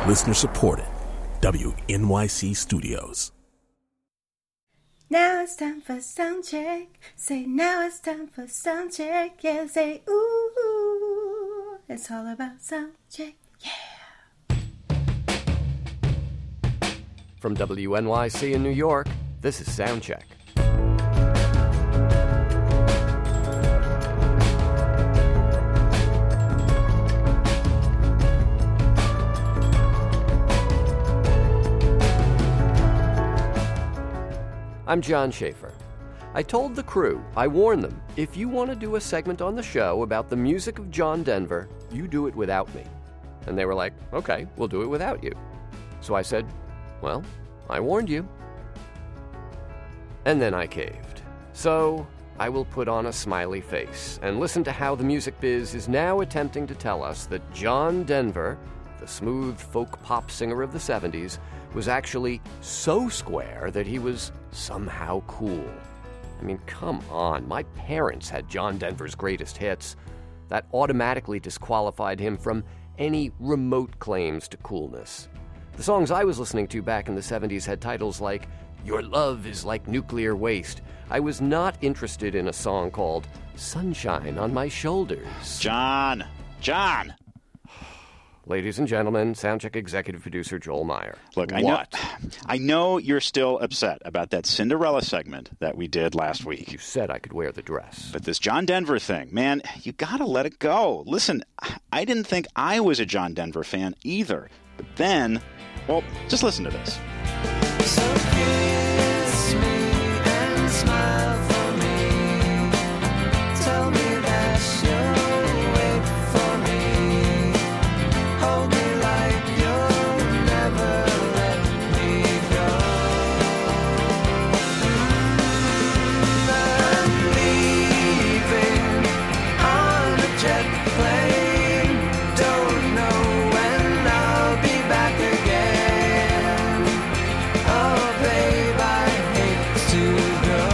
Listener supported. WNYC Studios. Now it's time for sound check. Say now it's time for sound check. Yeah, say ooh. It's all about sound check. Yeah. From WNYC in New York, this is Soundcheck. I'm John Schaefer. I told the crew, I warned them, if you want to do a segment on the show about the music of John Denver, you do it without me. And they were like, okay, we'll do it without you. So I said, well, I warned you. And then I caved. So I will put on a smiley face and listen to how the music biz is now attempting to tell us that John Denver, the smooth folk pop singer of the 70s, was actually so square that he was somehow cool. I mean, come on, my parents had John Denver's greatest hits. That automatically disqualified him from any remote claims to coolness. The songs I was listening to back in the 70s had titles like Your Love is Like Nuclear Waste. I was not interested in a song called Sunshine on My Shoulders. John! Ladies and gentlemen, Soundcheck executive producer Joel Meyer. Look, I know you're still upset about that Cinderella segment that we did last week. You said I could wear the dress. But this John Denver thing, man, you gotta let it go. Listen, I didn't think I was a John Denver fan either. But then, well, just listen to this. So kiss me and smile for me. Tell me that you'll wait for me. Hold me like you'll never let me go. I'm leaving on a jet plane. Don't know when I'll be back again. Oh, babe, I hate to go.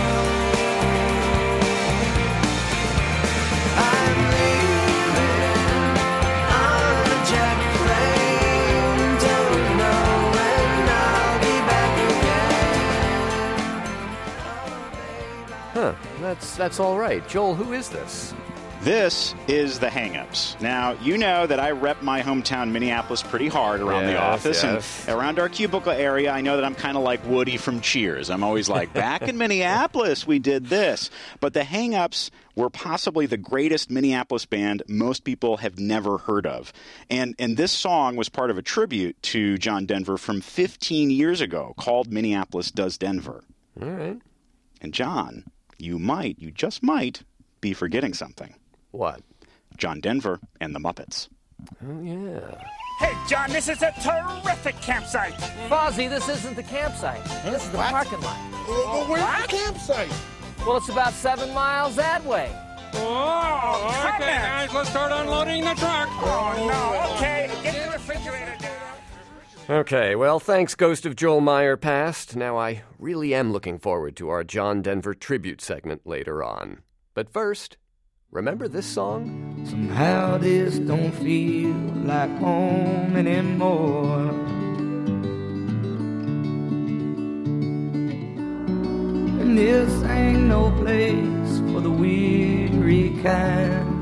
I'm leaving on a jet plane. Don't know when I'll be back again. Huh, that's all right. Joel, who is this? This is the Hang-Ups. Now, you know that I rep my hometown Minneapolis pretty hard around the office. Yes. And around our cubicle area, I know that I'm kind of like Woody from Cheers. I'm always like, back in Minneapolis, we did this. But the Hang-Ups were possibly the greatest Minneapolis band most people have never heard of. And this song was part of a tribute to John Denver from 15 years ago called Minneapolis Does Denver. All right. And John, you just might, be forgetting something. What? John Denver and the Muppets. Oh, yeah. Hey, John, this is a terrific campsite. Fozzie, this isn't the campsite. This is the parking lot. Well, where's the campsite? Well, it's about 7 miles that way. Oh, okay, guys, let's start unloading the truck. Oh, no, okay. Get the refrigerator, dude. Okay, well, thanks, Ghost of Joel Meyer Past. Now I really am looking forward to our John Denver tribute segment later on. But first, remember this song? Somehow this don't feel like home anymore. And this ain't no place for the weary kind.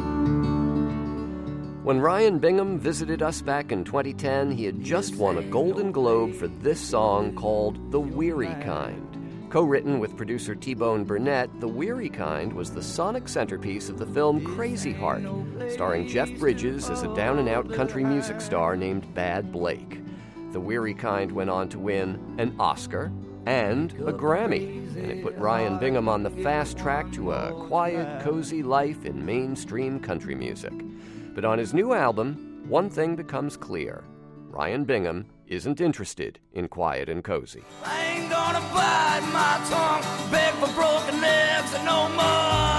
When Ryan Bingham visited us back in 2010, he had just won a Golden Globe for this song called The Weary Kind. Co-written with producer T-Bone Burnett, The Weary Kind was the sonic centerpiece of the film Crazy Heart, starring Jeff Bridges as a down-and-out country music star named Bad Blake. The Weary Kind went on to win an Oscar and a Grammy, and it put Ryan Bingham on the fast track to a quiet, cozy life in mainstream country music. But on his new album, one thing becomes clear. Ryan Bingham isn't interested in quiet and cozy. I ain't gonna bite my tongue, beg for broken eggs and no more.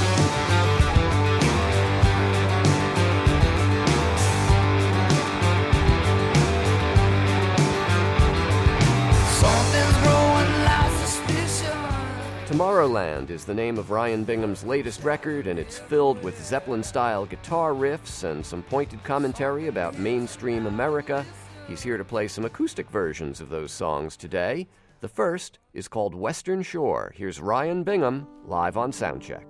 Something's growing like suspicion. Tomorrowland is the name of Ryan Bingham's latest record, and it's filled with Zeppelin-style guitar riffs and some pointed commentary about mainstream America. He's here to play some acoustic versions of those songs today. The first is called Western Shore. Here's Ryan Bingham live on Soundcheck.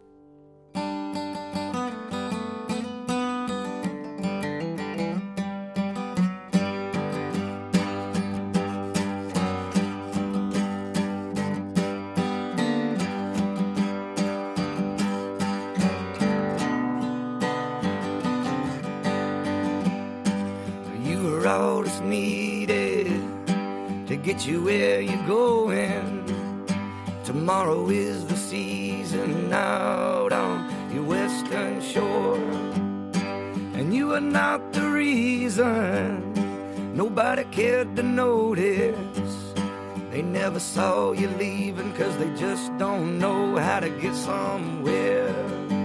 All that's needed to get you where you're going. Tomorrow is the season out on your western shore, and you are not the reason nobody cared to notice. They never saw you leaving 'cause they just don't know how to get somewhere.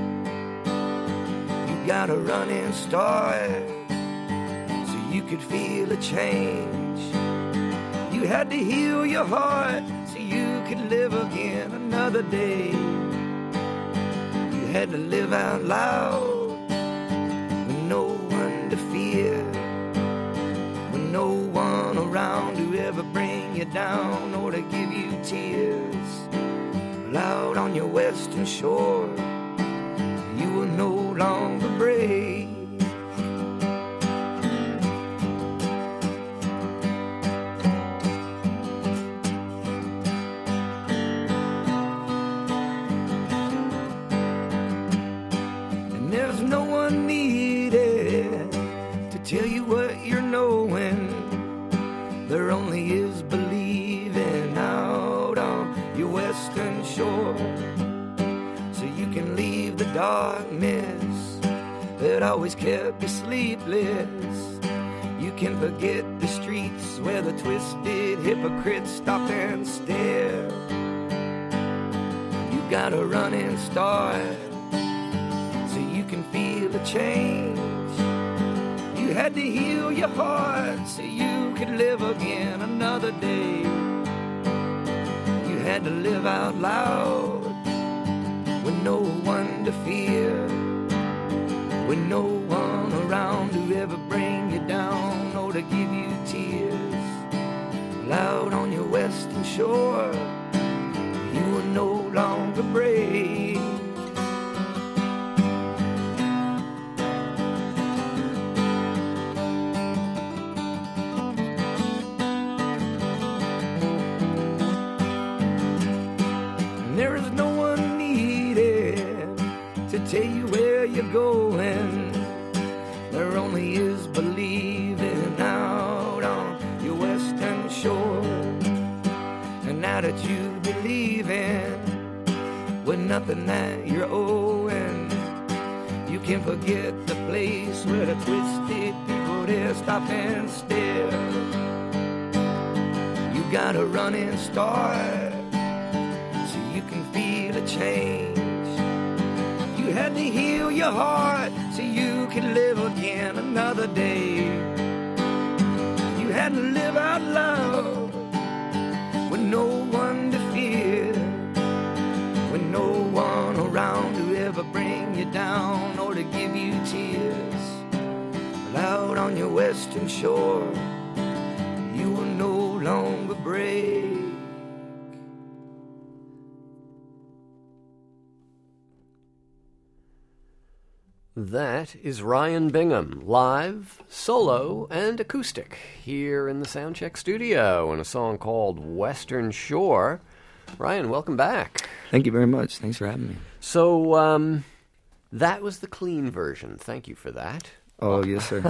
You got a running start, you could feel a change. You had to heal your heart so you could live again another day. You had to live out loud with no one to fear, with no one around to ever bring you down or to give you tears. Well, out on your western shore, you were no longer brave. Tell you what you're knowing, there only is believing out on your western shore. So you can leave the darkness that always kept you sleepless. You can forget the streets where the twisted hypocrites stop and stare. You got a running start so you can feel the change. You had to heal your heart so you could live again another day. You had to live out loud with no one to fear, with no one around to ever bring you down or to give you tears. Out on your western shore, you were no longer brave. There is no one needed to tell you where you're going. There only is believing out on your western shore. And now that you believe in with nothing that you're owing, you can forget the place where the twisted people there stop and stare. You got a running start, you can feel a change. You had to heal your heart so you could live again another day. You had to live out loud with no one to fear, with no one around to ever bring you down or to give you tears. But out on your western shore, you were no longer brave. That is Ryan Bingham, live, solo, and acoustic, here in the Soundcheck studio in a song called Western Shore. Ryan, welcome back. Thank you very much. Thanks for having me. So, that was the clean version. Thank you for that. Oh, yes, sir.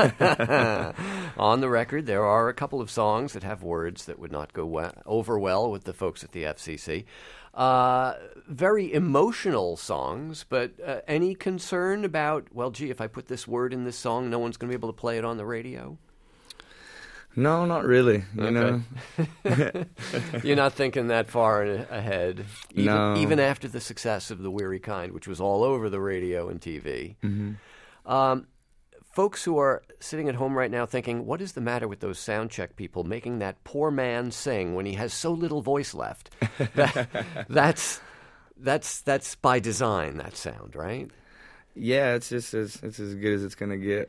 On the record, there are a couple of songs that have words that would not go over well with the folks at the FCC. Very emotional songs, but any concern about, well, gee, if I put this word in this song, no one's going to be able to play it on the radio? No, not really. You know, you're not thinking that far ahead. Even after the success of The Weary Kind, which was all over the radio and TV. Mm-hmm. Folks who are sitting at home right now thinking, what is the matter with those Soundcheck people making that poor man sing when he has so little voice left? That's by design, that sound, right? Yeah, it's just it's as good as it's gonna get.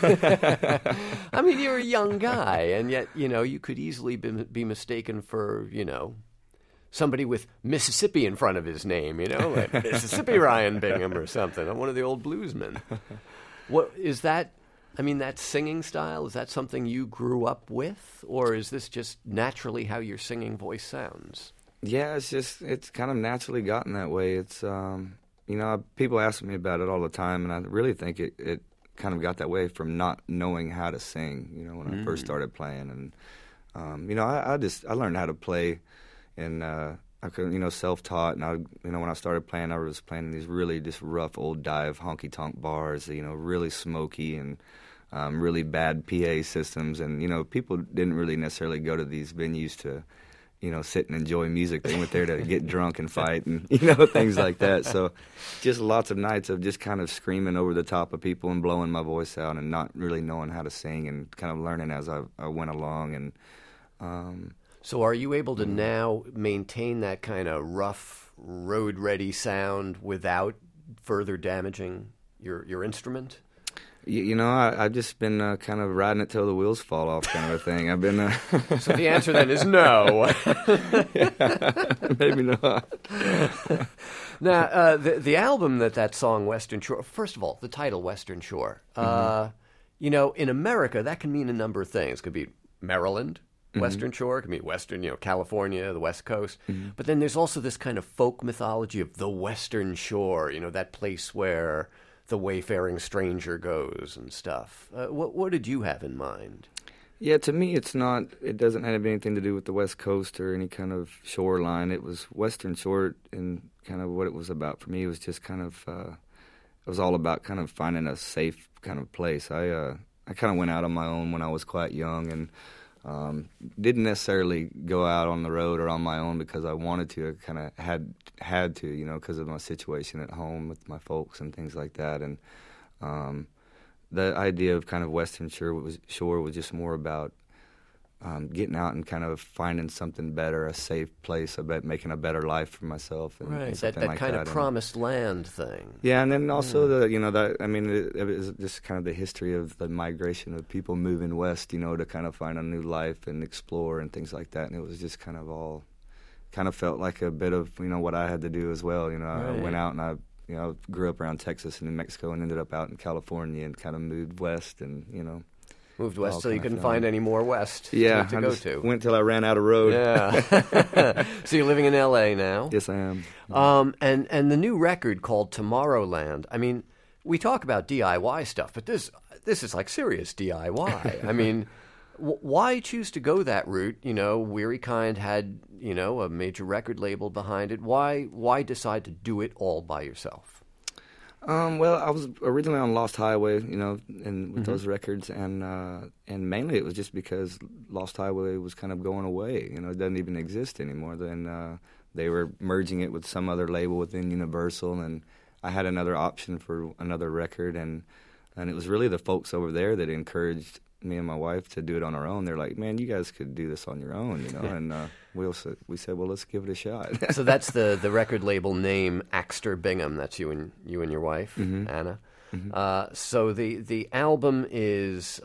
I mean, you're a young guy, and yet you could easily be mistaken for somebody with Mississippi in front of his name, like Mississippi Ryan Bingham or something, or one of the old bluesmen. What is that? I mean, that singing style, is that something you grew up with, or is this just naturally how your singing voice sounds? Yeah, it's kind of naturally gotten that way. It's people ask me about it all the time, and I really think it kind of got that way from not knowing how to sing, when I first started playing. And, I learned how to play, and I could, self-taught. And, when I started playing, I was playing in these really just rough old dive honky-tonk bars, really smoky and really bad PA systems. And, people didn't really necessarily go to these venues to sit and enjoy music. They went there to get drunk and fight and, things like that. So just lots of nights of just kind of screaming over the top of people and blowing my voice out and not really knowing how to sing and kind of learning as I went along. And so are you able to now maintain that kind of rough, road-ready sound without further damaging your instrument? I've just been kind of riding it till the wheels fall off kind of a thing. I've been... So the answer then is no. Maybe not. Now, the album that song, Western Shore, first of all, the title, Western Shore, in America, that can mean a number of things. It could be Maryland, Western Shore, it could be Western, California, the West Coast. But then there's also this kind of folk mythology of the Western Shore, that place where the wayfaring stranger goes and stuff. What did you have in mind? Yeah, to me, it doesn't have anything to do with the West Coast or any kind of shoreline. It was Western Shore, and kind of what it was about for me was just kind of, it was all about kind of finding a safe kind of place. I kind of went out on my own when I was quite young, and didn't necessarily go out on the road or on my own because I wanted to. I kind of had to, because of my situation at home with my folks and things like that. And the idea of kind of Western Shore was just more about getting out and kind of finding something better, a safe place, about making a better life for myself. And, right, and that like kind that. of promised land thing. Yeah, and then also it was just kind of the history of the migration of people moving west, to kind of find a new life and explore and things like that. And it was just kind of felt like a bit of, what I had to do as well. Right. I went out and I grew up around Texas and New Mexico and ended up out in California and kind of moved west and, Moved west so you couldn't find any more west to go to. Went till I ran out of road. Yeah. So you're living in L.A. now? Yes, I am. And the new record called Tomorrowland, I mean, we talk about DIY stuff, but this is like serious DIY. I mean, why choose to go that route? Weary Kind had, a major record label behind it. Why decide to do it all by yourself? Well, I was originally on Lost Highway, and with those records, and mainly it was just because Lost Highway was kind of going away. It doesn't even exist anymore. Then they were merging it with some other label within Universal, and I had another option for another record, and it was really the folks over there that encouraged me and my wife to do it on our own. They're like, "Man, you guys could do this on your own," and we said, "Well, let's give it a shot." So that's the record label name, Axter Bingham. That's you and your wife, Anna. So the album is,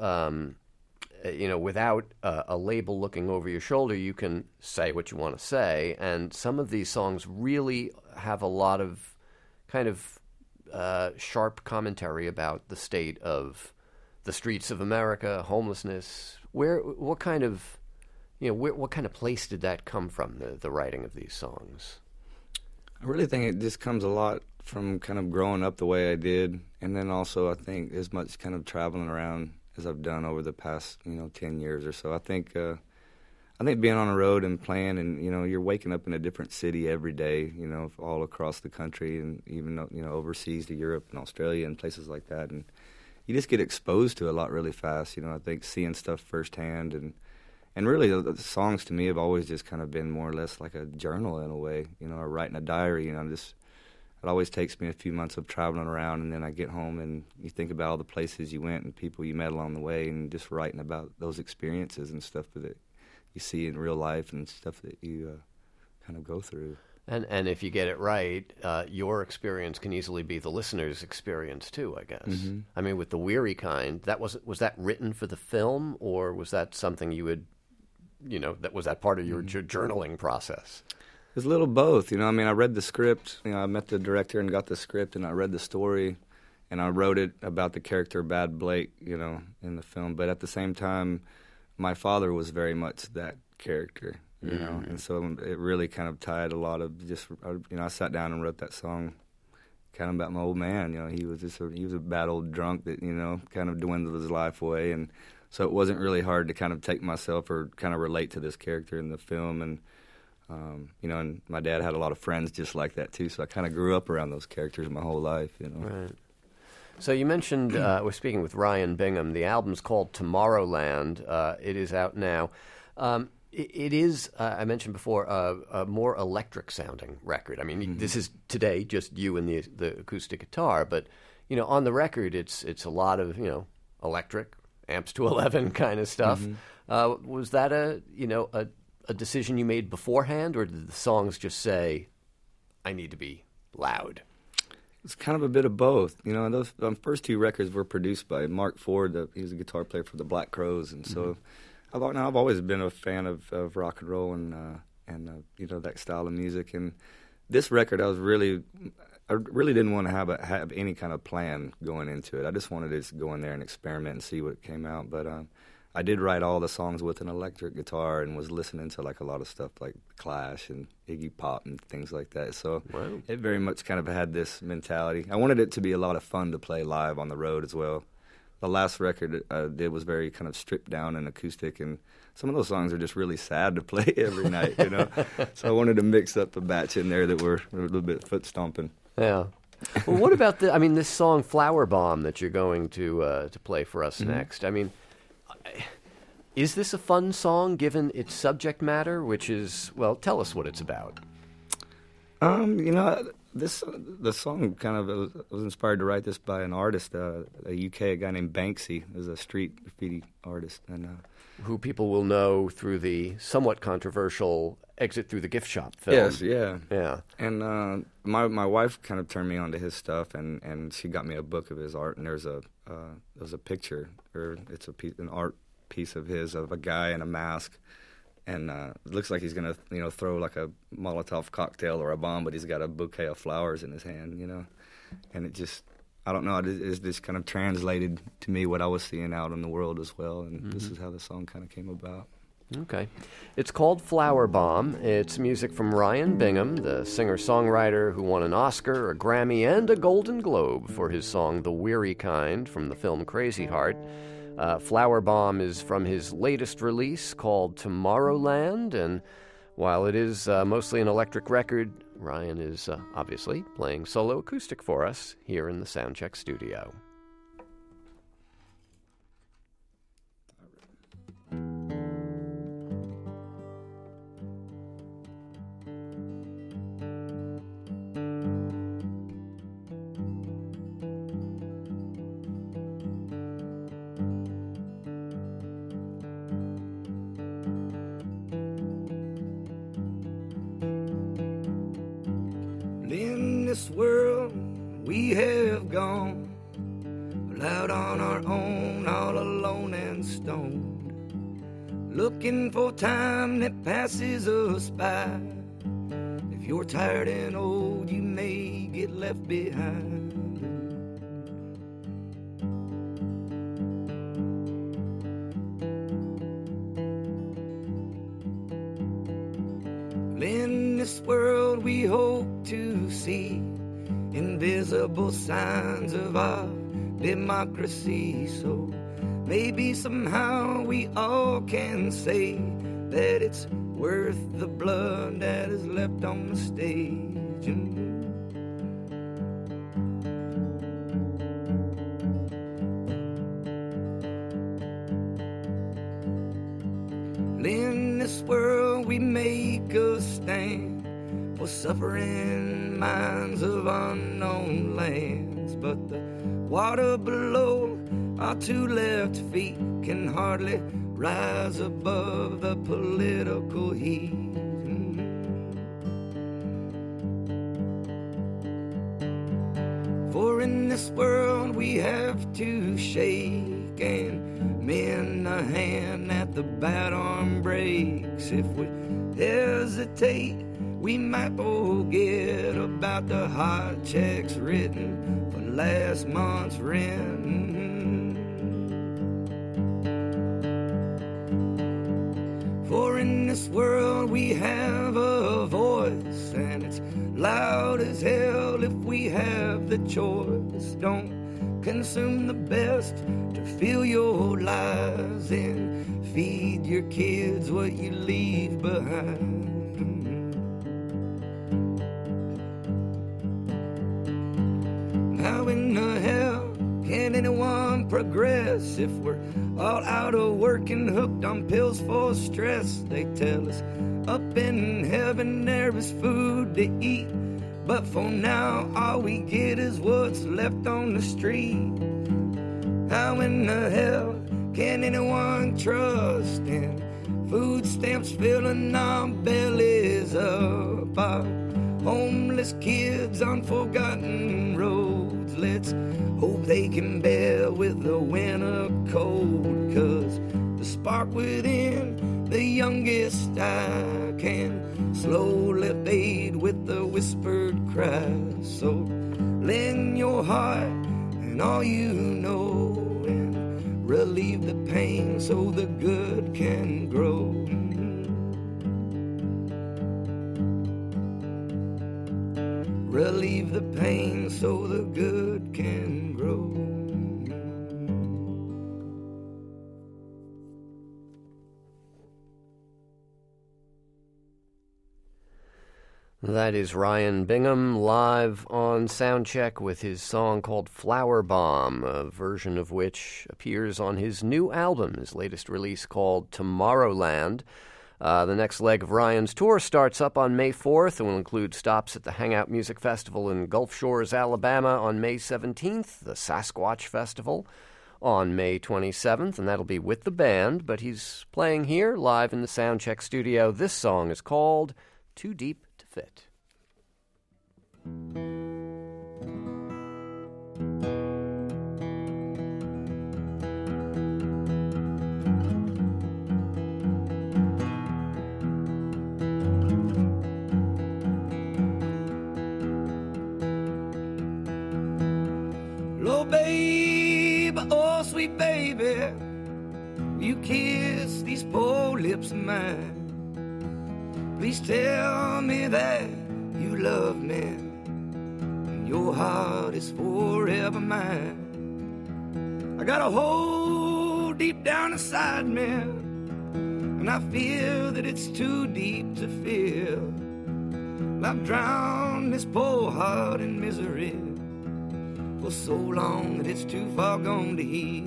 without a label looking over your shoulder, you can say what you want to say, and some of these songs really have a lot of kind of sharp commentary about the state of the streets of America, homelessness. What kind of place did that come from, the writing of these songs? I really think it just comes a lot from kind of growing up the way I did, and then also I think as much kind of traveling around as I've done over the past 10 years or so. I think being on the road and playing, and you're waking up in a different city every day, all across the country, and even overseas to Europe and Australia and places like that, and you just get exposed to a lot really fast. I think seeing stuff firsthand, and really the songs to me have always just kind of been more or less like a journal in a way, or writing a diary. It always takes me a few months of traveling around, and then I get home and you think about all the places you went and people you met along the way, and just writing about those experiences and stuff that you see in real life and stuff that you kind of go through. And if you get it right, your experience can easily be the listener's experience too, I guess. Mm-hmm. I mean, with The Weary Kind, was that written for the film, or was that something you would, was that part of your journaling process? It was a little both, I mean, I read the script, I met the director and got the script, and I read the story, and I wrote it about the character Bad Blake, in the film. But at the same time, my father was very much that character. And so it really kind of tied a lot of I sat down and wrote that song kind of about my old man. He was a bad old drunk that, kind of dwindled his life away. And so it wasn't really hard to kind of take myself or kind of relate to this character in the film. And, and my dad had a lot of friends just like that too. So I kind of grew up around those characters my whole life, Right. So you mentioned, we're speaking with Ryan Bingham. The album's called Tomorrowland. It is out now. It is, I mentioned before, a more electric-sounding record. I mean, this is today just you and the acoustic guitar, but on the record, it's a lot of electric, amps to 11 kind of stuff. Was that a decision you made beforehand, or did the songs just say, "I need to be loud"? It's kind of a bit of both. Those first two records were produced by Mark Ford. He was a guitar player for the Black Crowes, and so. I've always been a fan of rock and roll and that style of music. And this record, I really didn't want to have any kind of plan going into it. I just wanted to just go in there and experiment and see what came out. But I did write all the songs with an electric guitar and was listening to like a lot of stuff like Clash and Iggy Pop and things like that. So It very much kind of had this mentality. I wanted it to be a lot of fun to play live on the road as well. The last record I did was very kind of stripped down and acoustic, and some of those songs are just really sad to play every night, So I wanted to mix up a batch in there that were a little bit foot stomping. Yeah. Well, what about this song "Flower Bomb" that you're going to play for us next? I mean, is this a fun song given its subject matter, which is, well, tell us what it's about. The song kind of was inspired to write this by an artist, a guy named Banksy, who's a street graffiti artist, and who people will know through the somewhat controversial Exit Through the Gift Shop film. Yes, yeah. Yeah. And my wife kind of turned me on to his stuff, and she got me a book of his art, and there's a picture, or it's an art piece of his, of a guy in a mask. And it looks like he's going to, throw like a Molotov cocktail or a bomb, but he's got a bouquet of flowers in his hand, And it just, I don't know, it just kind of translated to me what I was seeing out in the world as well. And this is how the song kind of came about. Okay. It's called Flower Bomb. It's music from Ryan Bingham, the singer-songwriter who won an Oscar, a Grammy, and a Golden Globe for his song The Weary Kind from the film Crazy Heart. Flower Bomb is from his latest release called Tomorrowland, and while it is mostly an electric record, Ryan is obviously playing solo acoustic for us here in the Soundcheck studio. In this world we have gone out on our own, all alone and stoned, looking for time that passes us by. If you're tired and old, you may get left behind. In this world we hope to see invisible signs of our democracy, so maybe somehow we all can say that it's worth the blood that is left on the stage. In this world we make a stand for suffering minds of unknown lands, but the water below our two left feet can hardly rise above the political heat. this world we have to shake and mend a hand at the bad arm breaks. If we hesitate, we might forget about the hot checks written for last month's rent. For in this world we have a voice, and it's loud as hell if we have the choice. Don't consume the best to fill your lives and feed your kids what you leave behind. How in the hell can anyone progress if we're all out of work and hooked on pills for stress? They tell us up in heaven there is food to eat, but for now all we get is what's left on the street. How in the hell can anyone trust in food stamps filling our bellies up? Our homeless kids on forgotten roads, let's hope they can bear with the winter cold, 'cause the spark within the youngest eye can slowly fade with the whispered cries. So lend your heart and all you know and relieve the pain so the good can grow. Relieve the pain so the good can grow. That is Ryan Bingham live on Soundcheck with his song called Flower Bomb, a version of which appears on his new album, his latest release called Tomorrowland. The next leg of Ryan's tour starts up on May 4th and will include stops at the Hangout Music Festival in Gulf Shores, Alabama on May 17th, the Sasquatch Festival on May 27th, and that'll be with the band, but he's playing here live in the Soundcheck studio. This song is called Too Deep to Fit. Oh, babe, oh, sweet baby, you kiss these poor lips of mine. Please tell me that you love me and your heart is forever mine. I got a hole deep down inside me, and I feel that it's too deep to fill. I've drowned this poor heart in misery for so long that it's too far gone to heal.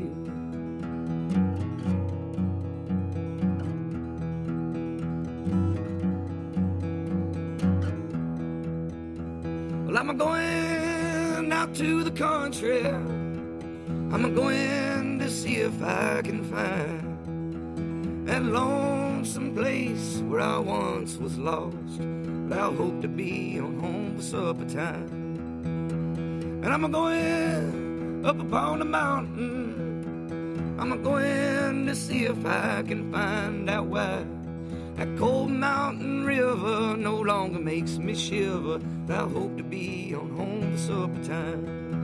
Well, I'm going out to the country. I'm going to see if I can find that lonesome place where I once was lost, but I hope to be on home for supper time. And I'm going up upon the mountain. I'm going to see if I can find out why that cold mountain river no longer makes me shiver. But I hope to be on home for supper time.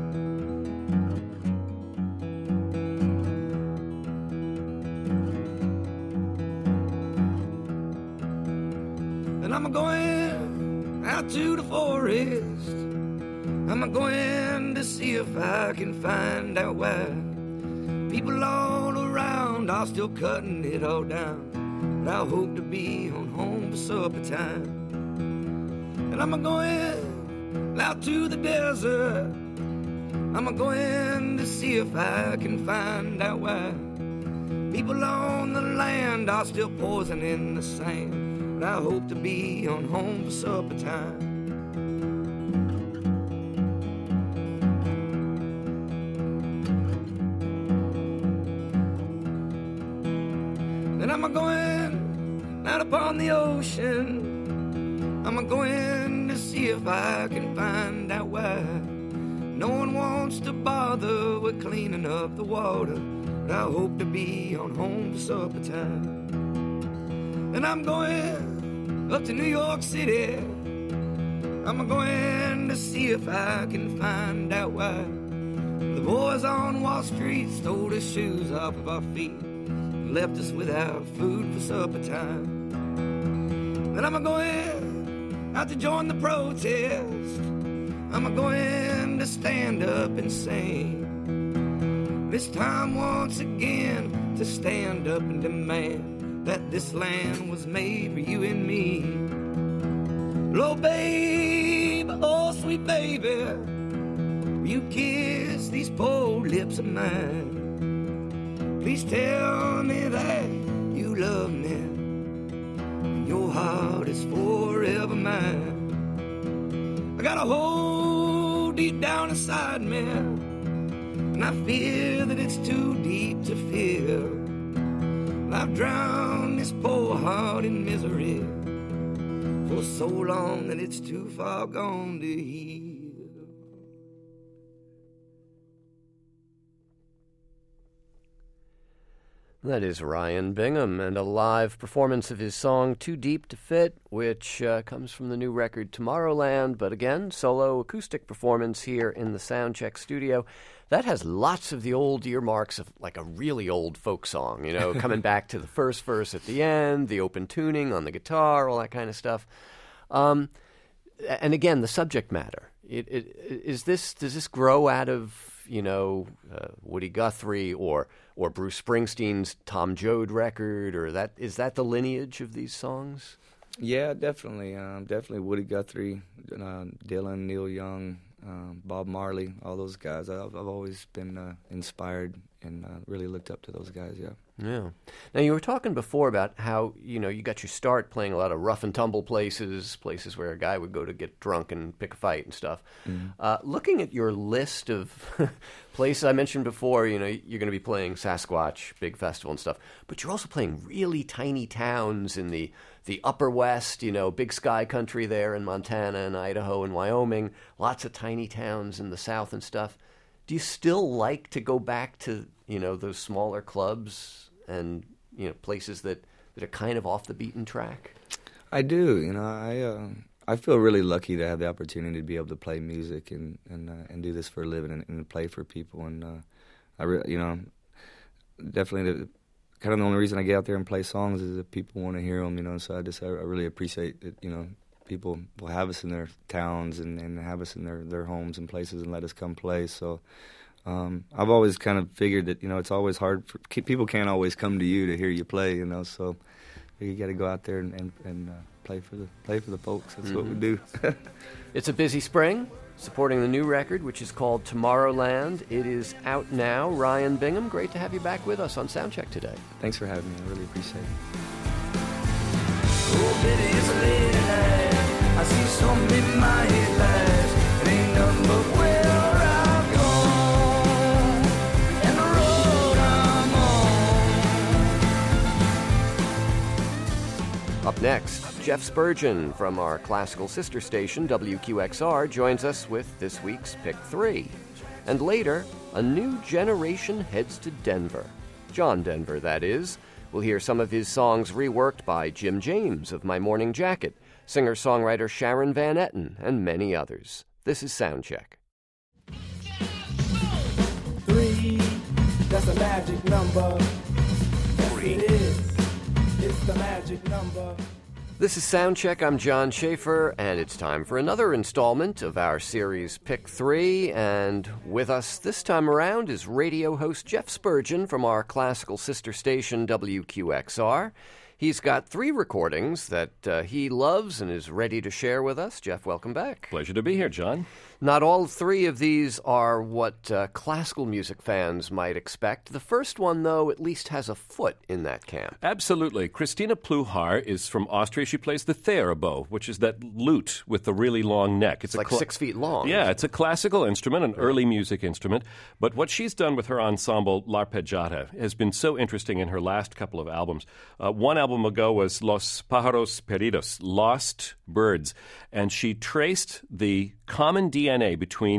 And I'm going out to the forest. I'm going to see if I can find out why people all around are still cutting it all down. But I hope to be on home for supper time. And I'm going out to the desert. I'm going to see if I can find out why people on the land are still poisoning the sand. But I hope to be on home for supper time. I'm going out upon the ocean. I'm going to see if I can find out why No one wants to bother with cleaning up the water, but I hope to be on home for supper time. And I'm going up to New York City. I'm going to see if I can find out why the boys on Wall Street stole the shoes off of our feet and left us without food for supper time. And I'm going out to join the protest. I'm going to stand up and sing. This time once again to stand up and demand that this land was made for you and me. Oh, babe, oh, sweet baby, will you kiss these poor lips of mine? Please tell me that you love me, and your heart is forever mine. I got a hole deep down inside me, and I fear that it's too deep to feel. I've drowned this poor heart in misery for so long that it's too far gone to heal. That is Ryan Bingham, and a live performance of his song Too Deep to Fit, which comes from the new record Tomorrowland, but again, solo acoustic performance here in the Soundcheck studio. That has lots of the old earmarks of like a really old folk song, you know, coming back to the first verse at the end, the open tuning on the guitar, all that kind of stuff. And again, the subject matter. Does this grow out of, you know, Woody Guthrie or Bruce Springsteen's Tom Joad record, or is that the lineage of these songs? Yeah, definitely. Definitely Woody Guthrie, Dylan, Neil Young, Bob Marley, all those guys. I've always been inspired and really looked up to those guys, yeah. Yeah. Now, you were talking before about how, you know, you got your start playing a lot of rough and tumble places where a guy would go to get drunk and pick a fight and stuff. Mm-hmm. Looking at your list of places I mentioned before, you know, you're going to be playing Sasquatch, big festival and stuff, but you're also playing really tiny towns in the Upper West, you know, big sky country there in Montana and Idaho and Wyoming, lots of tiny towns in the South and stuff. Do you still like to go back to, you know, those smaller clubs and, you know, places that are kind of off the beaten track? I do. You know, I feel really lucky to have the opportunity to be able to play music and do this for a living and play for people. And you know, definitely kind of the only reason I get out there and play songs is that people want to hear them. You know, so I really appreciate that. You know, people will have us in their towns and have us in their homes and places and let us come play. So I've always kind of figured that, you know, it's always hard for people can't always come to you to hear you play, you know, so you got to go out there and play for the folks. That's what we do. It's a busy spring, supporting the new record, which is called Tomorrowland. It is out now. Ryan Bingham, great to have you back with us on Soundcheck today. Thanks for having me. I really appreciate it. Oh, Betty, it's a lady night. I see something in my headlights. It ain't nothing but where I've gone and the road I'm on. Up next, Jeff Spurgeon from our classical sister station, WQXR, joins us with this week's Pick 3. And later, a new generation heads to Denver. John Denver, that is. We'll hear some of his songs reworked by Jim James of My Morning Jacket, singer-songwriter Sharon Van Etten, and many others. This is Soundcheck. 3, that's a magic number. Yes, it is. It's the magic number. This is Soundcheck. I'm John Schaefer, and it's time for another installment of our series Pick 3. And with us this time around is radio host Jeff Spurgeon from our classical sister station, WQXR. He's got 3 recordings that he loves and is ready to share with us. Jeff, welcome back. Pleasure to be here, John. Not all 3 of these are what classical music fans might expect. The first one, though, at least has a foot in that camp. Absolutely. Christina Pluhar is from Austria. She plays the theorbo, which is that lute with the really long neck. It's like 6 feet long. Yeah, it's a classical instrument, an early music instrument. But what she's done with her ensemble, L'Arpeggiata, has been so interesting in her last couple of albums. One album ago was Los Pájaros Perdidos, Lost Birds. And she traced the common DNA between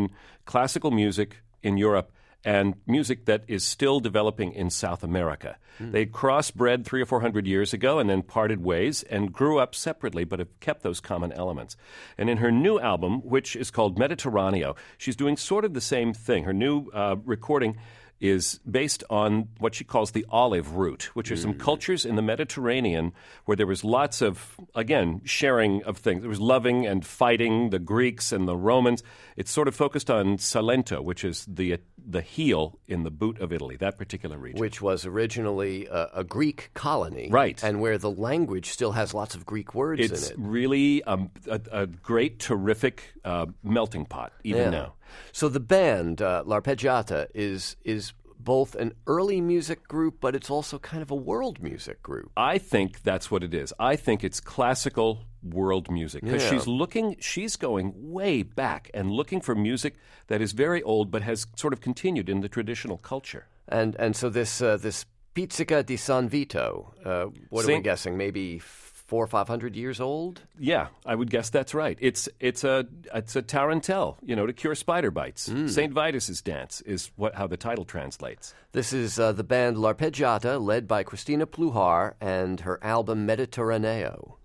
classical music in Europe and music that is still developing in South America. They crossbred 300 or 400 years ago and then parted ways and grew up separately, but have kept those common elements. And in her new album, which is called Mediterraneo, she's doing sort of the same thing. Her new recording is based on what she calls the olive route, which are some cultures in the Mediterranean where there was lots of, again, sharing of things. There was loving and fighting, the Greeks and the Romans. It's sort of focused on Salento, which is the heel in the boot of Italy, that particular region. Which was originally a Greek colony. Right. And where the language still has lots of Greek words in it. It's really a great, terrific melting pot, even now. So the band, L'Arpeggiata, is both an early music group, but it's also kind of a world music group. I think that's what it is. I think it's classical world music because she's going way back and looking for music that is very old but has sort of continued in the traditional culture. And so this Pizzica di San Vito, what are we guessing? Maybe 400 or 500 years old? Yeah, I would guess that's right. It's a tarantelle, to cure spider bites. St. Vitus's dance is how the title translates. This is the band L'Arpeggiata, led by Cristina Pluhar, and her album Mediterraneo.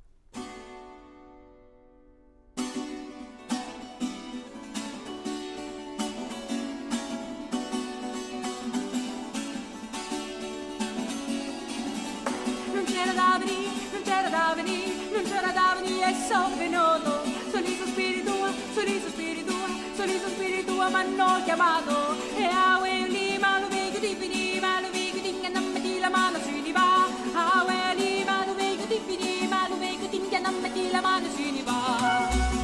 Ma hanno chiamato e a Welly ma lo vedo di finire ma lo vedo di che non metti la mano si li va a Welly ma lo vedo di finire ma lo vedo di che non metti la mano si li va.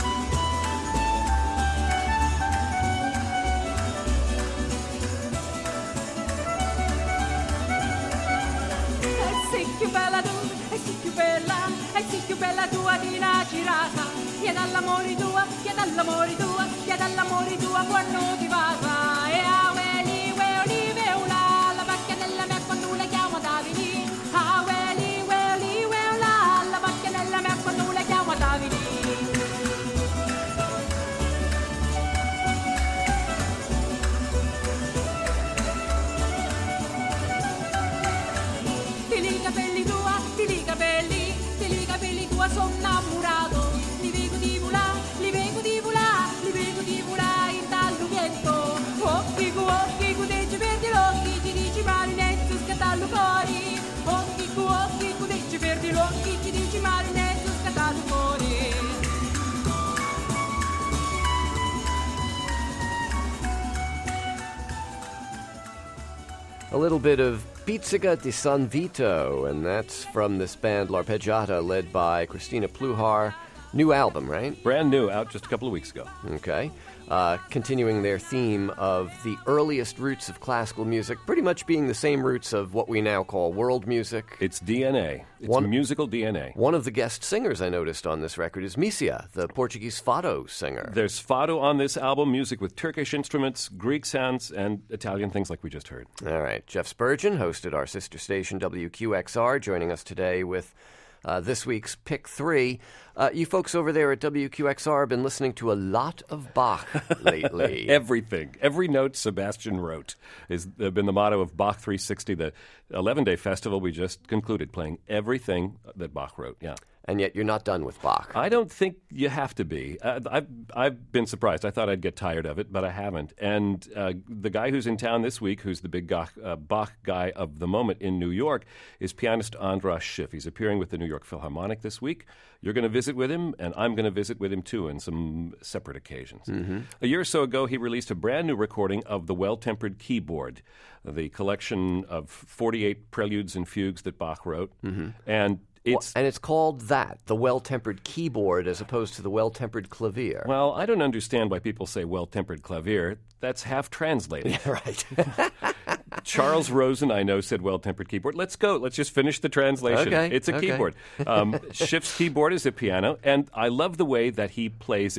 Sei più bella tu, sei più bella, sei più bella tua di una girata. Chieda all'amore tua, chieda all'amore tua, chieda all'amore tua quando ti va. E a Welly, Welly, Weula, la vacca nella mia quando la chiamo Davide. A Welly, Welly, Weula, la vacca nella mia quando la chiamo Davide. Tili capelli tua, sono innamorato. Li vengo di volà, li vengo di volà, li vengo di volà in tal lughetto. Occhi cudeggi verdi l'occhi, ci dici marinetto scatallo fuori. Occhi cudeggi verdi l'occhi, ci dici marinetto scatallo fuori. A little bit of Pizzica di San Vito, and that's from this band L'Arpeggiata, led by Cristina Pluhar. New album, right? Brand new, out just a couple of weeks ago. Okay. Continuing their theme of the earliest roots of classical music, pretty much being the same roots of what we now call world music. It's DNA. It's musical DNA. One of the guest singers I noticed on this record is Misia, the Portuguese fado singer. There's fado on this album, music with Turkish instruments, Greek sounds, and Italian things like we just heard. All right. Jeff Spurgeon hosted our sister station WQXR, joining us today with this week's Pick 3. You folks over there at WQXR have been listening to a lot of Bach lately. Everything. Every note Sebastian wrote has been the motto of Bach 360, the 11-day festival we just concluded, playing everything that Bach wrote, yeah. And yet you're not done with Bach. I don't think you have to be. I've been surprised. I thought I'd get tired of it, but I haven't. And the guy who's in town this week, who's the big Bach guy of the moment in New York, is pianist Andras Schiff. He's appearing with the New York Philharmonic this week. You're going to visit with him, and I'm going to visit with him, too, on some separate occasions. Mm-hmm. A year or so ago, he released a brand new recording of the Well-Tempered Keyboard, the collection of 48 preludes and fugues that Bach wrote. Mm-hmm. And it's called that, the Well-Tempered Keyboard, as opposed to the Well-Tempered Clavier. Well, I don't understand why people say Well-Tempered Clavier. That's half translated. Yeah, right. Charles Rosen, I know, said Well-Tempered Keyboard. Let's go. Let's just finish the translation. Okay. It's a keyboard. Schiff's keyboard is a piano, and I love the way that he plays it.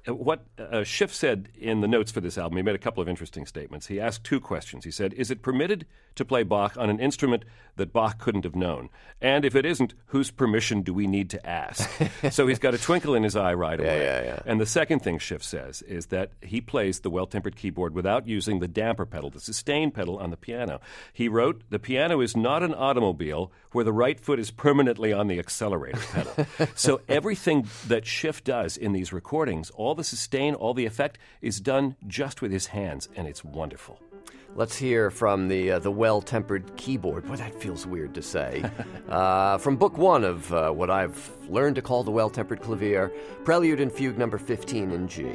what Schiff said in the notes for this album, he made a couple of interesting statements. He asked 2 questions. He said, is it permitted to play Bach on an instrument that Bach couldn't have known? And if it isn't, whose permission do we need to ask? So he's got a twinkle in his eye right away. Yeah. And the second thing Schiff says is that he plays the well-tempered keyboard without using the damper pedal, the sustain pedal on the piano. He wrote, the piano is not an automobile where the right foot is permanently on the accelerator pedal. So everything that Schiff does in these recordings, all the sustain, all the effect, is done just with his hands, and it's wonderful. Let's hear from the well-tempered keyboard. Boy, that feels weird to say. From Book 1 of what I've learned to call the well-tempered clavier, Prelude and Fugue number 15 in G.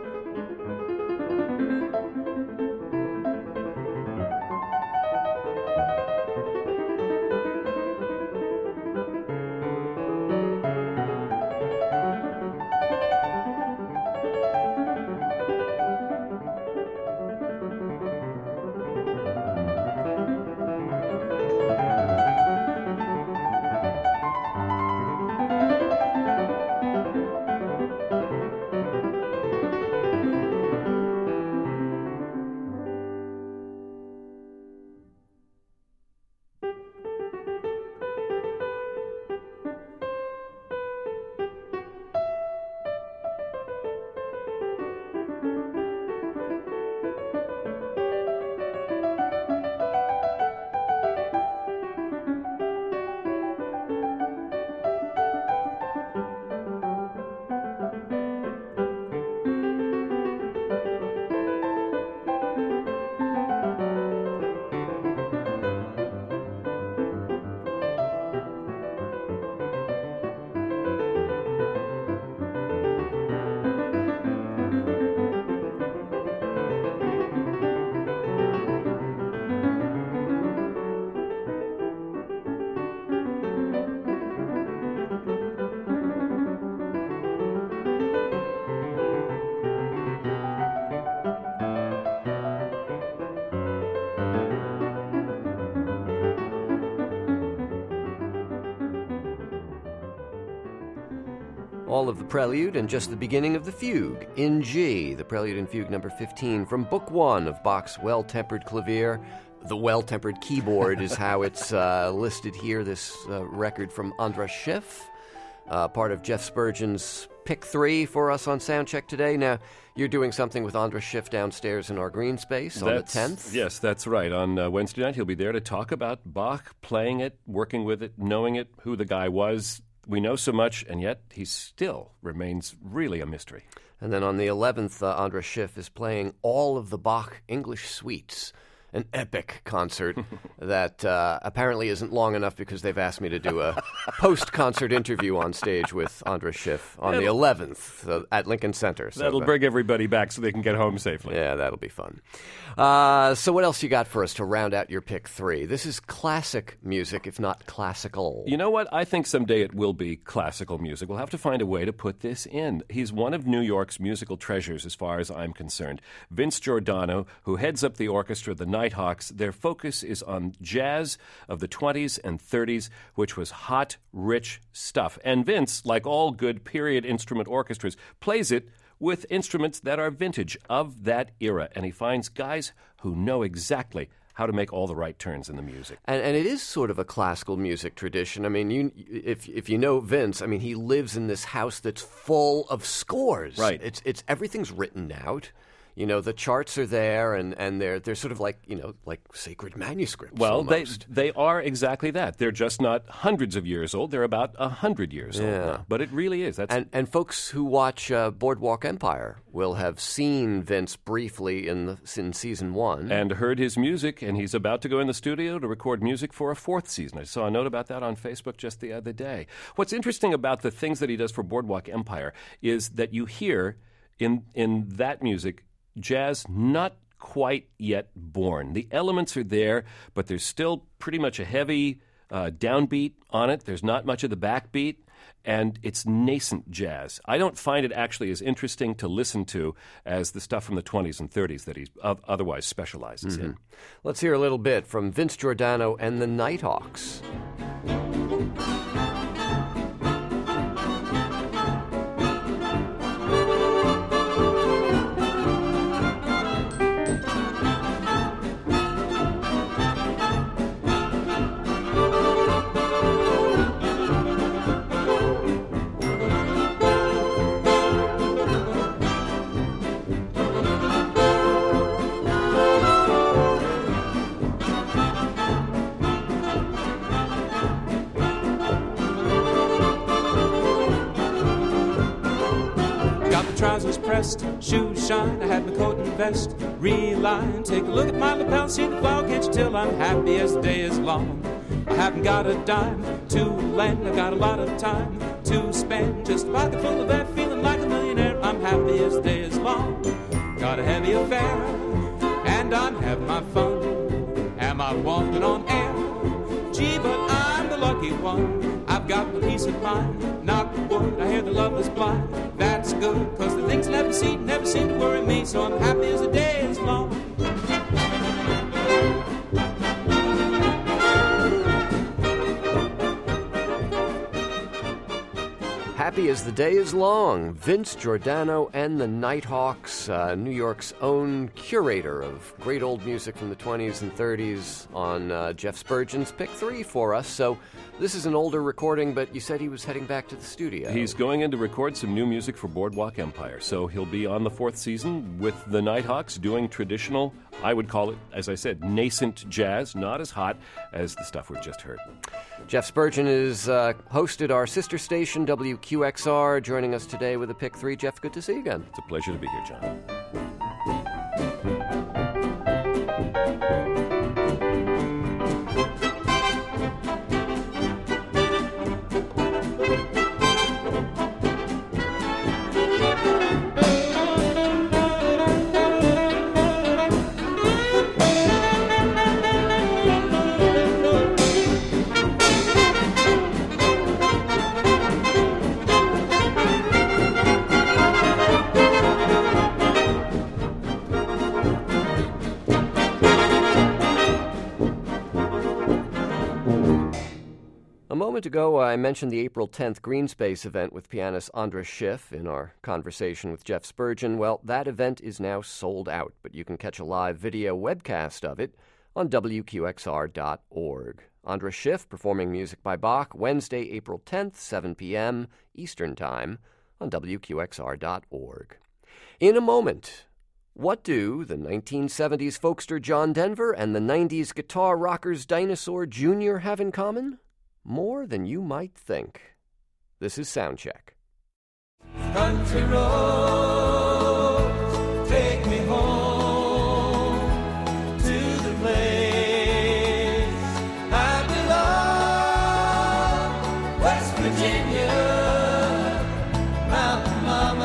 All of the Prelude and just the beginning of the Fugue in G, the Prelude and Fugue number 15 from Book 1 of Bach's Well-Tempered Clavier. The Well-Tempered Keyboard is how it's listed here, this record from Andras Schiff, part of Jeff Spurgeon's Pick 3 for us on Soundcheck today. Now, you're doing something with Andras Schiff downstairs in our green space on the 10th? Yes, that's right. On Wednesday night, he'll be there to talk about Bach, playing it, working with it, knowing it, who the guy was. We know so much, and yet he still remains really a mystery. And then on the 11th, Andras Schiff is playing all of the Bach English suites, an epic concert that apparently isn't long enough because they've asked me to do a post-concert interview on stage with Andras Schiff on the 11th at Lincoln Center. So that'll bring everybody back so they can get home safely. Yeah, that'll be fun. So what else you got for us to round out your pick 3? This is classic music, if not classical. You know what? I think someday it will be classical music. We'll have to find a way to put this in. He's one of New York's musical treasures as far as I'm concerned. Vince Giordano, who heads up the orchestra, the Nighthawks, their focus is on jazz of the 20s and 30s, which was hot, rich stuff. And Vince, like all good period instrument orchestras, plays it with instruments that are vintage of that era. And he finds guys who know exactly how to make all the right turns in the music. And it is sort of a classical music tradition. I mean, if you know Vince, I mean, he lives in this house that's full of scores. Right. It's everything's written out. You know, the charts are there, and they're sort of like, you know, like sacred manuscripts. Well, almost. they are exactly that. They're just not hundreds of years old. They're about 100 years old now. But it really is. And folks who watch Boardwalk Empire will have seen Vince briefly in season 1. And heard his music, and he's about to go in the studio to record music for a 4th season. I saw a note about that on Facebook just the other day. What's interesting about the things that he does for Boardwalk Empire is that you hear in that music jazz not quite yet born. The elements are there, but there's still pretty much a heavy downbeat on it. There's not much of the backbeat, and it's nascent jazz. I don't find it actually as interesting to listen to as the stuff from the 20s and 30s that he otherwise specializes in. Let's hear a little bit from Vince Giordano and the Nighthawks. pressed, shoes shine, I had my coat and vest relined. Take a look at my lapel, see the flower, can't you tell I'm happy as the day is long? I haven't got a dime to lend, I've got a lot of time to spend. Just a pocket full of that, feeling like a millionaire. I'm happy as the day is long. Got a heavy affair, and I'm having my fun. Am I walking on air? Gee, but I'm the lucky one. I've got my peace of mind. Knock wood, I hear the love is blind. That's good, cause the things never seem to worry me. So I'm happy as the day is long. Happy as the day is long. Vince Giordano and the Nighthawks, New York's own curator of great old music from the 20s and 30s on Jeff Spurgeon's Pick 3 for us. So this is an older recording, but you said he was heading back to the studio. He's going in to record some new music for Boardwalk Empire. So he'll be on the 4th season with the Nighthawks doing traditional, I would call it, as I said, nascent jazz, not as hot as the stuff we've just heard. Jeff Spurgeon has hosted our sister station, WQXR, joining us today with a Pick 3. Jeff, good to see you again. It's a pleasure to be here, John. A moment ago, I mentioned the April 10th Greenspace event with pianist Andras Schiff in our conversation with Jeff Spurgeon. Well, that event is now sold out, but you can catch a live video webcast of it on WQXR.org. Andras Schiff performing music by Bach Wednesday, April 10th, 7 p.m. Eastern Time on WQXR.org. In a moment, what do the 1970s folkster John Denver and the 90s guitar rockers Dinosaur Jr. have in common? More than you might think. This is Soundcheck. Country roads, take me home to the place I belong. West Virginia, Mountain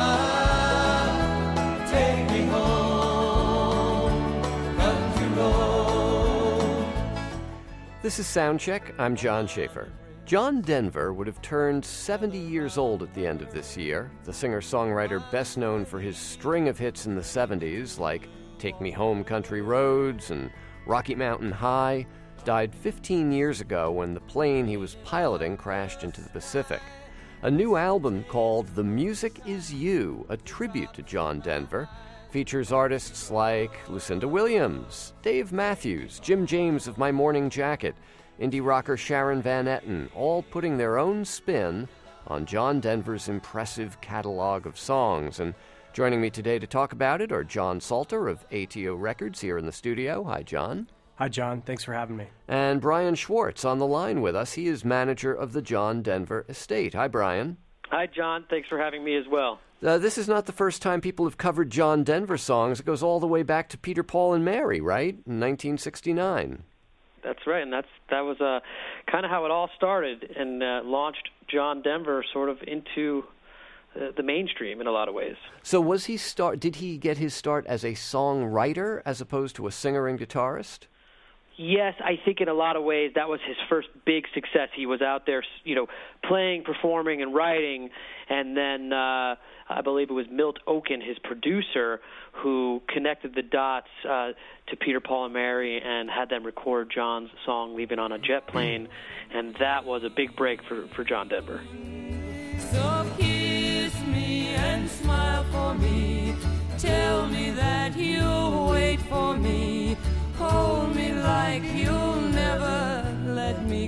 Mama, take me home, country road. This is Soundcheck. I'm John Schaefer. John Denver would have turned 70 years old at the end of this year. The singer-songwriter best known for his string of hits in the 70s, like Take Me Home, Country Roads and Rocky Mountain High, died 15 years ago when the plane he was piloting crashed into the Pacific. A new album called The Music Is You, a tribute to John Denver, features artists like Lucinda Williams, Dave Matthews, Jim James of My Morning Jacket, indie rocker Sharon Van Etten, all putting their own spin on John Denver's impressive catalog of songs. And joining me today to talk about it are John Salter of ATO Records here in the studio. Hi, John. Hi, John. Thanks for having me. And Brian Schwartz on the line with us. He is manager of the John Denver Estate. Hi, Brian. Hi, John. Thanks for having me as well. This is not the first time people have covered John Denver songs. It goes all the way back to Peter, Paul, and Mary, right? In 1969. That's right, and that was kind of how it all started and launched John Denver sort of into the mainstream in a lot of ways. So did he get his start as a songwriter as opposed to a singer and guitarist? Yes, I think in a lot of ways that was his first big success. He was out there, playing, performing, and writing, and then I believe it was Milt Oken, his producer, who connected the dots to Peter, Paul, and Mary and had them record John's song "Leaving on a Jet Plane," and that was a big break for John Denver. So kiss me and smile for me, tell me that you'll wait for me, hold me like you'll never let me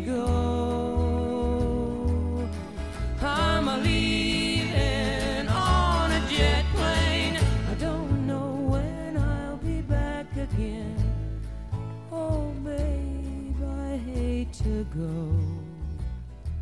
go. I'm a leaving on a jet plane, I don't know when I'll be back again. Oh, babe, I hate to go.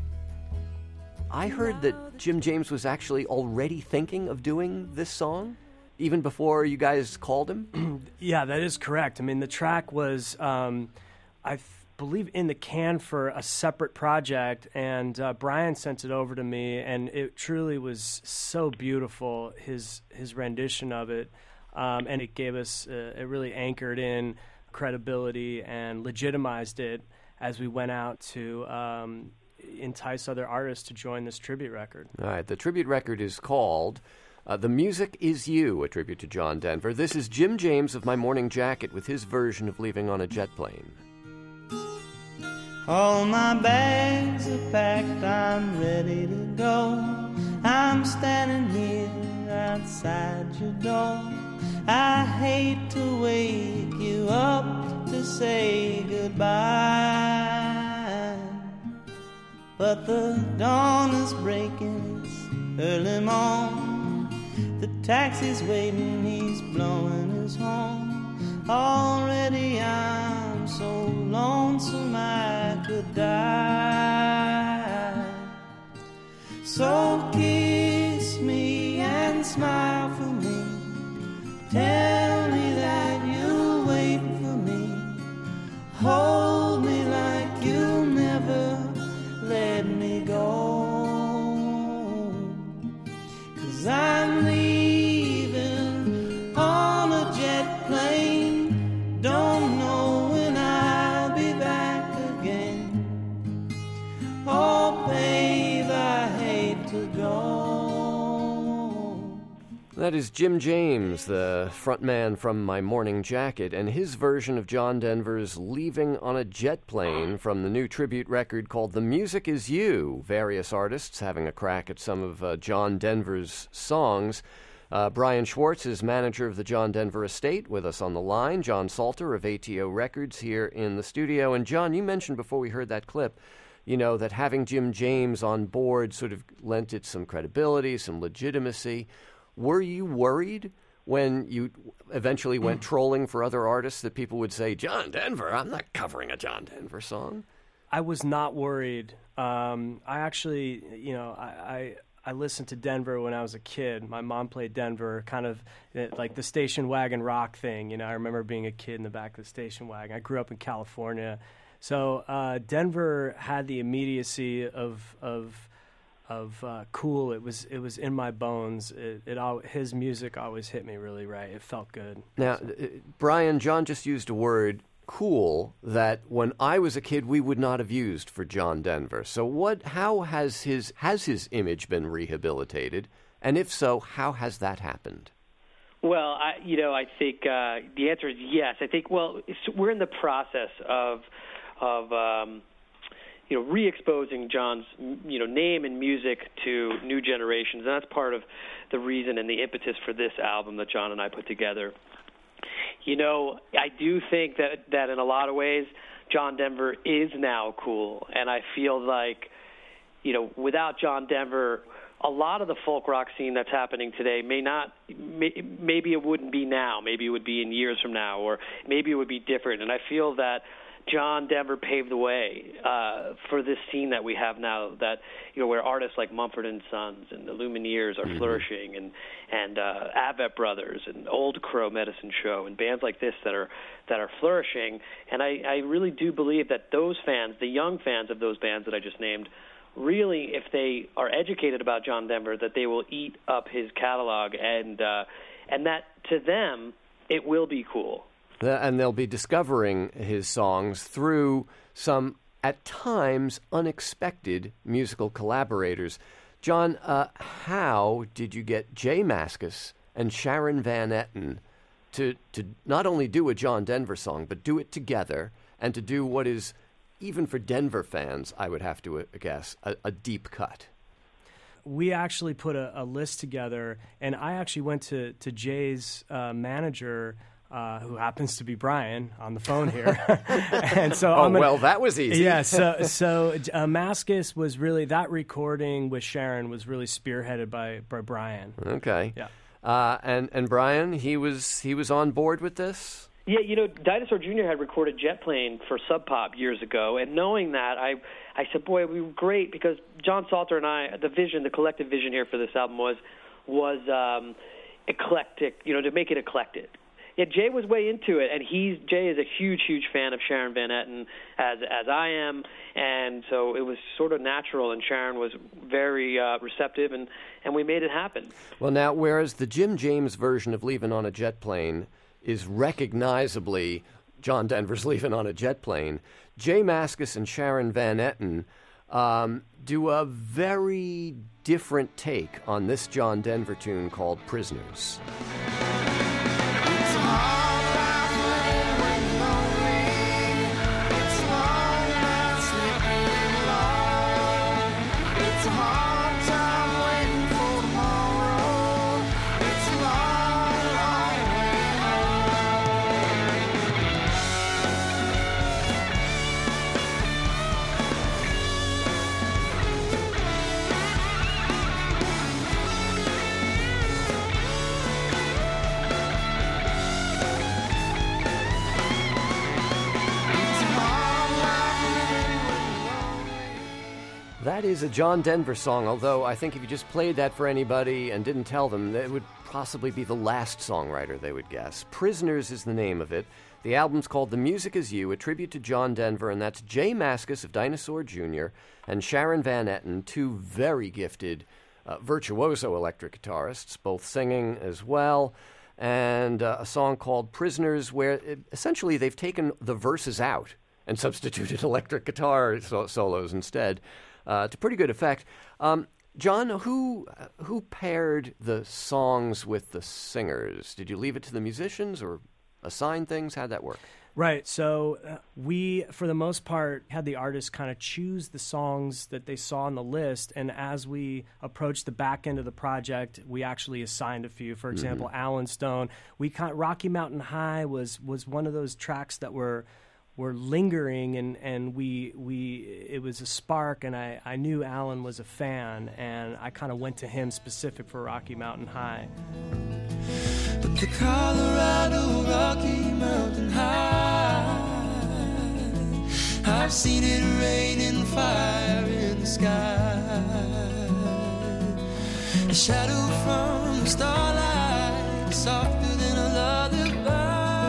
I heard that Jim James was actually already thinking of doing this song. even before you guys called him? Yeah, that is correct. I mean, the track was, I believe, in the can for a separate project, and Brian sent it over to me, and it truly was so beautiful, his rendition of it, and it gave us, it really anchored in credibility and legitimized it as we went out to entice other artists to join this tribute record. All right, the tribute record is called The Music Is You, a tribute to John Denver. This is Jim James of My Morning Jacket with his version of Leaving on a Jet Plane. All my bags are packed, I'm ready to go. I'm standing here outside your door. I hate to wake you up to say goodbye, but the dawn is breaking, it's early morn. The taxi's waiting, he's blowing his horn. Already I'm so lonesome I could die. So kiss me and smile for me. Tell me that you'll wait for me. Hold me like you'll never let me go. 'Cause I'm leaving on a jet plane. Don't know when I'll be back again. Oh, babe, I hate to go. That is Jim James, the frontman from My Morning Jacket, and his version of John Denver's Leaving on a Jet Plane from the new tribute record called The Music Is You. Various artists having a crack at some of John Denver's songs. Brian Schwartz is manager of the John Denver estate with us on the line. John Salter of ATO Records here in the studio. And John, you mentioned before we heard that clip, you know, that having Jim James on board sort of lent it some credibility, some legitimacy. Were you worried when you eventually went trolling for other artists that people would say, John Denver, I'm not covering a John Denver song? I was not worried. I actually, you know, I listened to Denver when I was a kid. My mom played Denver, kind of like the station wagon rock thing. You know, I remember being a kid in the back of the station wagon. I grew up in California. So Denver had the immediacy of cool. It was in my bones. His music always hit me really right. It felt good. Now, Brian, John just used a word, cool, that when I was a kid we would not have used for John Denver. So how has his image been rehabilitated? And if so, how has that happened? Well, I think the answer is yes. I think, we're in the process of re-exposing John's, name and music to new generations. And that's part of the reason and the impetus for this album that John and I put together. You know, I do think that in a lot of ways, John Denver is now cool. And I feel like, without John Denver, a lot of the folk rock scene that's happening today maybe it wouldn't be now. Maybe it would be in years from now, or maybe it would be different. And I feel that John Denver paved the way for this scene that we have now, that where artists like Mumford and Sons and the Lumineers are flourishing, and Avett Brothers and Old Crow Medicine Show and bands like this that are flourishing. And I really do believe that those fans, the young fans of those bands that I just named, really, if they are educated about John Denver, that they will eat up his catalog, and that to them it will be cool. And they'll be discovering his songs through some, at times, unexpected musical collaborators. John, how did you get Jay Mascis and Sharon Van Etten to not only do a John Denver song, but do it together, and to do what is, even for Denver fans, I would have to guess, a deep cut? We actually put a list together, and I actually went to Jay's manager, who happens to be Brian, on the phone here. And so that was easy. Yeah, so Mascis was really, that recording with Sharon was really spearheaded by Brian. Okay. Yeah. And Brian, he was on board with this? Yeah, Dinosaur Jr. had recorded Jet Plane for Sub Pop years ago, and knowing that, I said, boy, we were great, because John Salter and I, the collective vision here for this album was eclectic, to make it eclectic. Yeah, Jay was way into it, and Jay is a huge, huge fan of Sharon Van Etten, as I am, and so it was sort of natural, and Sharon was very receptive, and we made it happen. Well, now, whereas the Jim James version of Leavin' on a Jet Plane is recognizably John Denver's Leavin' on a Jet Plane, Jay Mascis and Sharon Van Etten do a very different take on this John Denver tune called Prisoners. That is a John Denver song, although I think if you just played that for anybody and didn't tell them, it would possibly be the last songwriter they would guess. Prisoners is the name of it. The album's called The Music Is You, a tribute to John Denver, and that's Jay Mascis of Dinosaur Jr. and Sharon Van Etten, two very gifted virtuoso electric guitarists, both singing as well, and a song called Prisoners, where essentially they've taken the verses out and substituted electric guitar solos instead. To pretty good effect. John, who paired the songs with the singers? Did you leave it to the musicians or assign things? How'd that work? Right. So we, for the most part, had the artists kind of choose the songs that they saw on the list. And as we approached the back end of the project, we actually assigned a few. For example, Alan Stone. Rocky Mountain High was one of those tracks that were lingering, and it was a spark, and I knew Alan was a fan, and I kind of went to him specific for Rocky Mountain High. But the Colorado Rocky Mountain High, I've seen it rain and fire in the sky, a shadow from the starlight, softer than a lullaby.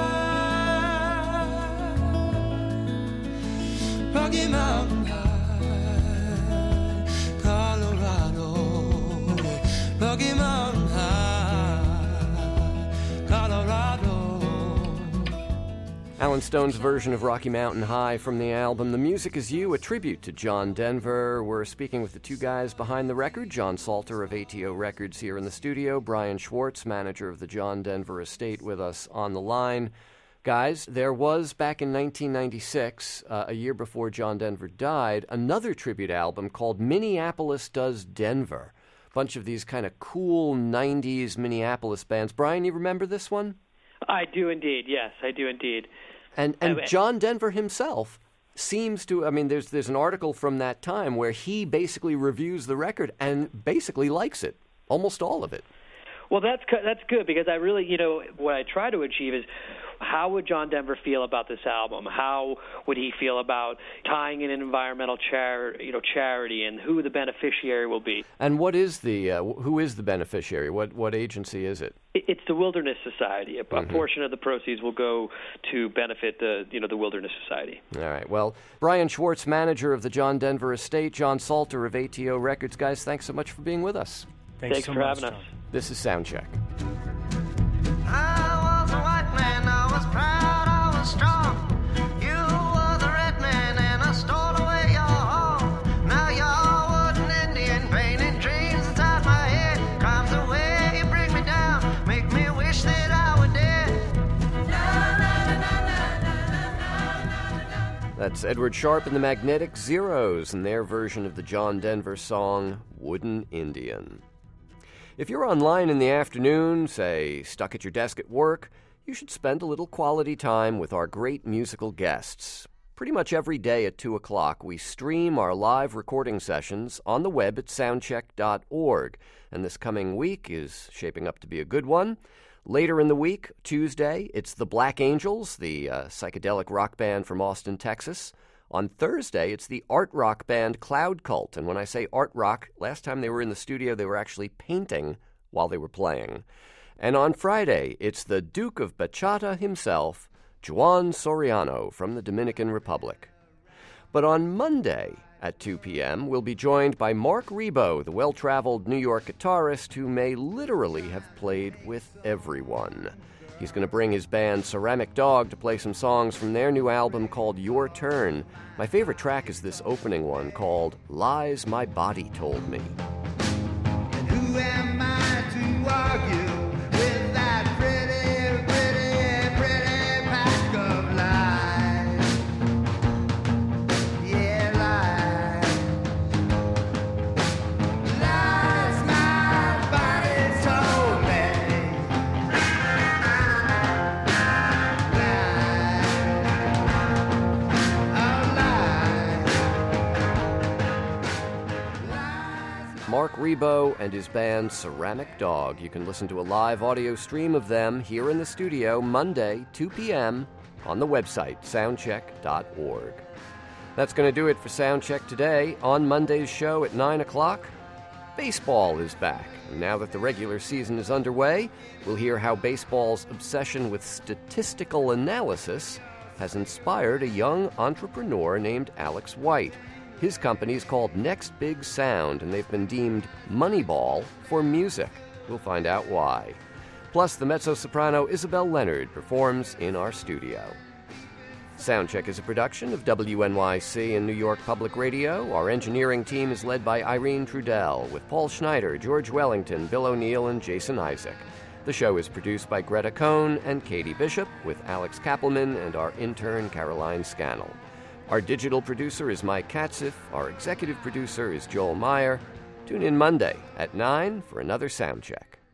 Rocky Mountain High, Colorado. Rocky Mountain High, Colorado. Alan Stone's version of Rocky Mountain High from the album The Music Is You, a tribute to John Denver. We're speaking with the two guys behind the record, John Salter of ATO Records here in the studio, Brian Schwartz, manager of the John Denver estate, with us on the line. Guys, there was, back in 1996, a year before John Denver died, another tribute album called Minneapolis Does Denver. A bunch of these kind of cool 90s Minneapolis bands. Brian, you remember this one? I do indeed, yes, I do indeed. And John Denver himself seems to, there's an article from that time where he basically reviews the record and basically likes it, almost all of it. Well, that's good, because I really, what I try to achieve is, how would John Denver feel about this album? How would he feel about tying in an environmental charity, and who the beneficiary will be? And what is who is the beneficiary? What agency is it? It's the Wilderness Society. A portion of the proceeds will go to benefit the Wilderness Society. All right. Well, Brian Schwartz, manager of the John Denver estate, John Salter of ATO Records. Guys, thanks so much for being with us. Thanks so for having us. This is Soundcheck. I was a white man, I was proud, I was strong. You were the red man, and I stole away your home. Now you're wooden Indian, painting dreams inside my head. Crimes the way you bring me down, make me wish that I were dead. That's Edward Sharpe and the Magnetic Zeros and their version of the John Denver song, Wooden Indian. If you're online in the afternoon, say, stuck at your desk at work, you should spend a little quality time with our great musical guests. Pretty much every day at 2 o'clock, we stream our live recording sessions on the web at soundcheck.org, and this coming week is shaping up to be a good one. Later in the week, Tuesday, it's the Black Angels, the psychedelic rock band from Austin, Texas. On Thursday, it's the art rock band Cloud Cult. And when I say art rock, last time they were in the studio, they were actually painting while they were playing. And on Friday, it's the Duke of Bachata himself, Juan Soriano from the Dominican Republic. But on Monday at 2 p.m., we'll be joined by Mark Ribot, the well-traveled New York guitarist who may literally have played with everyone. He's going to bring his band Ceramic Dog to play some songs from their new album called Your Turn. My favorite track is this opening one called Lies My Body Told Me. And who am I to argue with that pretty, pretty, pretty pack of lies? Yeah, lies. Lies my body told me. Mark Ribot and his band Ceramic Dog. You can listen to a live audio stream of them here in the studio Monday, 2 p.m. on the website, soundcheck.org. That's going to do it for Soundcheck today. On Monday's show at 9 o'clock, baseball is back. And now that the regular season is underway, we'll hear how baseball's obsession with statistical analysis has inspired a young entrepreneur named Alex White. His company is called Next Big Sound, and they've been deemed Moneyball for music. We'll find out why. Plus, the mezzo-soprano Isabel Leonard performs in our studio. Soundcheck is a production of WNYC and New York Public Radio. Our engineering team is led by Irene Trudell, with Paul Schneider, George Wellington, Bill O'Neill, and Jason Isaac. The show is produced by Greta Cohn and Katie Bishop, with Alex Kappelman and our intern Caroline Scannell. Our digital producer is Mike Katzif. Our executive producer is Joel Meyer. Tune in Monday at 9 for another Soundcheck.